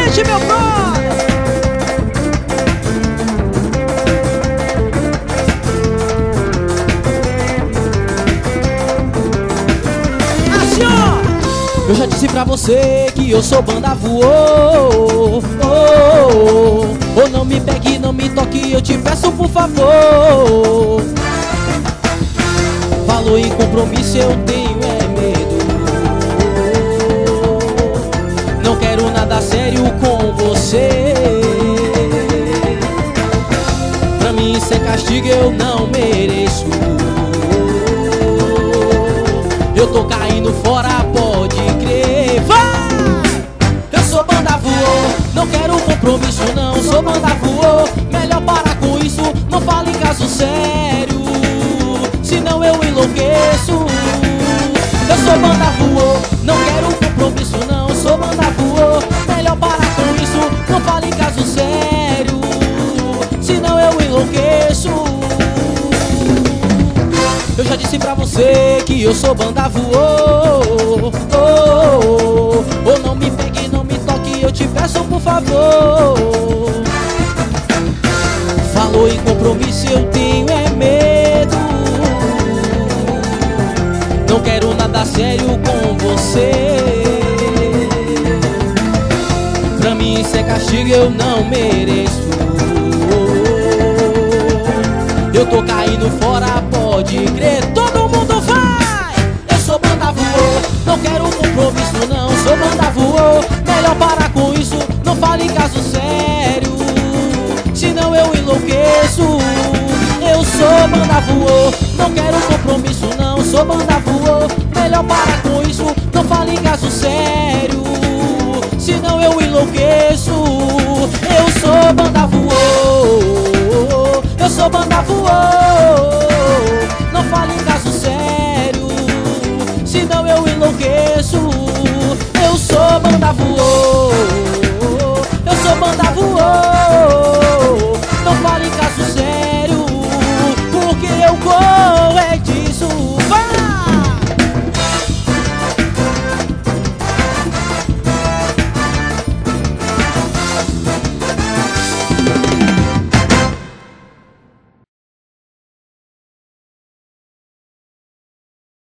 frente, meu brother. Assim, ó. Eu já disse pra você que eu sou banda voou. Ou não me pegue, não me toque, eu te peço por favor. Falou em compromisso, eu tenho medo. Não quero nada sério com você. Pra mim isso é castigo, eu não mereço. Eu tô caindo fora, pode crer. Vai! Eu sou banda voou, não quero compromisso não. Sou banda voou, melhor parar com isso. Não fale em caso sério, senão eu enlouqueço. Eu sou banda voou, não quero compromisso não. Sou banda voou, melhor parar com isso. Não fale em caso sério, senão eu enlouqueço. Eu já disse pra você que eu sou banda voou. Ou não me pegue, não me toque, eu te peço por favor. Falou em compromisso, eu tenho medo. Não quero nada sério com você. Pra mim isso é castigo, eu não mereço. Eu tô caindo fora, pode crer. Todo mundo vai! Eu sou banda voou, não quero compromisso não. Sou banda voou, melhor parar com isso. Não fale em caso sério, senão eu enlouqueço. Eu sou banda voou, não quero compromisso não. Sou banda voou, melhor parar com isso. Não fale em caso sério, senão eu enlouqueço. Eu sou banda voou, eu sou banda voou.